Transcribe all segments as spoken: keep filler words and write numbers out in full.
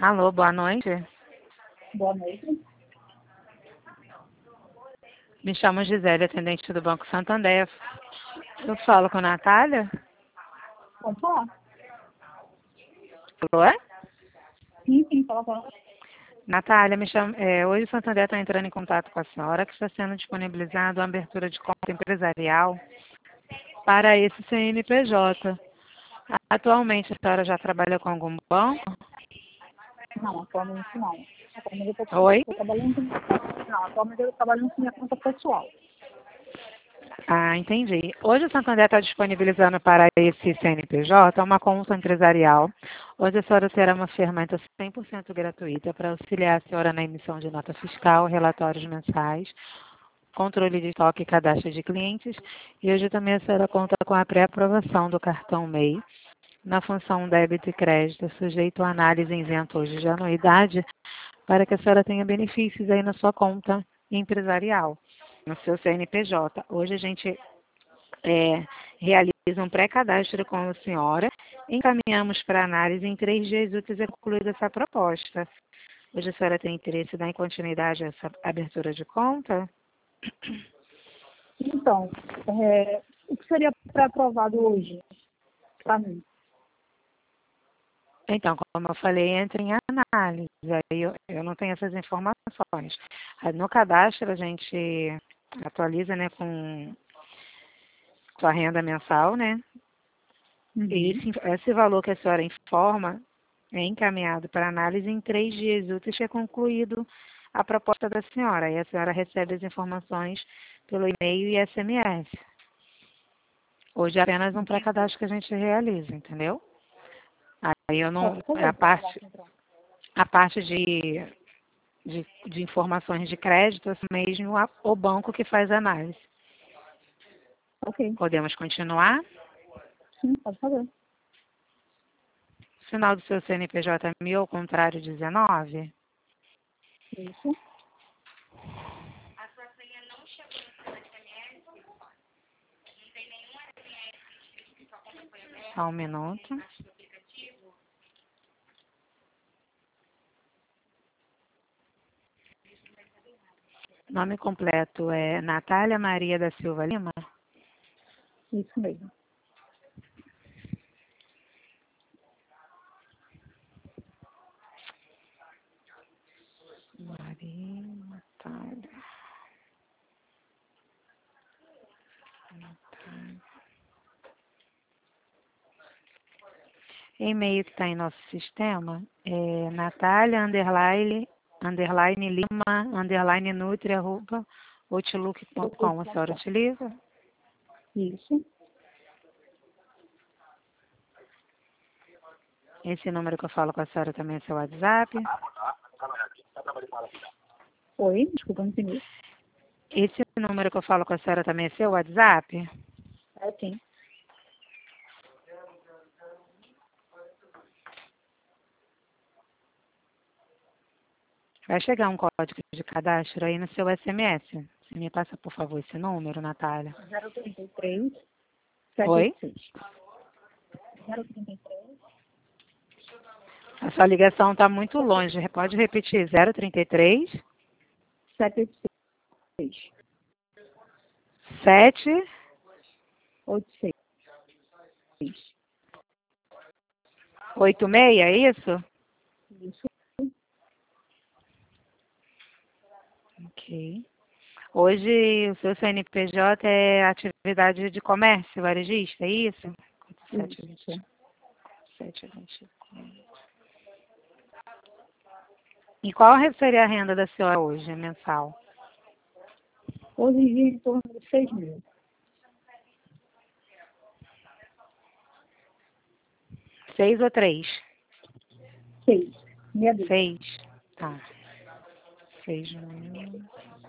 Alô, boa noite. Boa noite. Me chamo Gisele, atendente do Banco Santander. Eu falo com a Natália? Pode falar. Alô, é? Sim, sim, fala, fala. Natália, me chama, é, hoje o Santander está entrando em contato com a senhora que está sendo disponibilizado a abertura de conta empresarial para esse C N P J. Atualmente a senhora já trabalha com algum banco? Não, atualmente não. Atualmente eu Oi? estou trabalhando com... Não, atualmente eu estou trabalhando com minha conta pessoal. Ah, entendi. Hoje o Santander está disponibilizando para esse C N P J uma conta empresarial, onde a senhora terá uma ferramenta cem por cento gratuita para auxiliar a senhora na emissão de nota fiscal, relatórios mensais, controle de estoque e cadastro de clientes. E hoje também a senhora conta com a pré-aprovação do cartão M E I na função débito e crédito, sujeito a análise isenta hoje de anuidade, para que a senhora tenha benefícios aí na sua conta empresarial, no seu C N P J. Hoje a gente é, realiza um pré-cadastro com a senhora, encaminhamos para análise em três dias úteis é concluída essa proposta. Hoje a senhora tem interesse em dar continuidade a essa abertura de conta? Então, é, o que seria pré-aprovado hoje para mim? Então, como eu falei, entra em análise. Aí eu, eu não tenho essas informações. Aí no cadastro a gente atualiza, né, com sua renda mensal, né? Uhum. E esse, esse valor que a senhora informa é encaminhado para análise em três dias úteis que é concluído a proposta da senhora. Aí a senhora recebe as informações pelo e-mail e S M S. Hoje é apenas um pré-cadastro que a gente realiza, entendeu? Aí eu não. Pode fazer A o parte, pré-cadastro, então. a parte de, de, de informações de crédito é mesmo a- o banco que faz a análise. Ok. Podemos continuar? Sim, pode fazer. Final do seu C N P J é mil, ao contrário, dezenove? Isso. Só um minuto. Nome completo é Natália Maria da Silva Lima? Isso mesmo. Maria Natália. Natália. E-mail que está em nosso sistema é Natália underline, underline Lima underline Nutri arroba outlook ponto com. A senhora utiliza? Isso. Esse número que eu falo com a senhora também é seu WhatsApp? Oi, desculpa, não entendi. Esse número que eu falo com a senhora também é seu WhatsApp? É sim. Vai chegar um código de cadastro aí no seu S M S. Você me passa, por favor, esse número, Natália? zero trinta e três, sete Oi? oito seis. zero trinta e três. A sua ligação está muito longe. Pode repetir. zero trinta e três, sete oito seis. sete oito seis. oito seis, é isso? Isso. Ok. Hoje o seu C N P J é atividade de comércio varejista, é isso? Isso. sete vinte e quatro. E qual seria a renda da senhora hoje, mensal? Hoje em dia, em torno de seis mil. Seis ou três? Seis. Meia dúzia. Seis. Tá. Seis mil.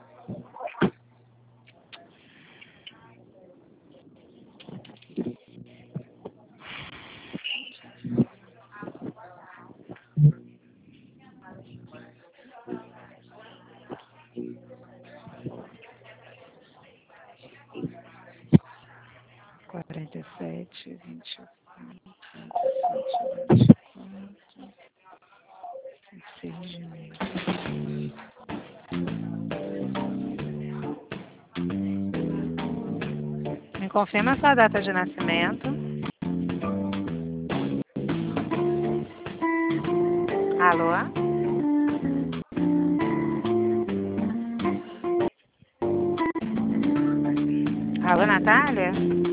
Quarenta e sete, vinte e quatro, quarenta e sete, vinte e quatro. confirma sua data de nascimento. Alô? Alô, Natália?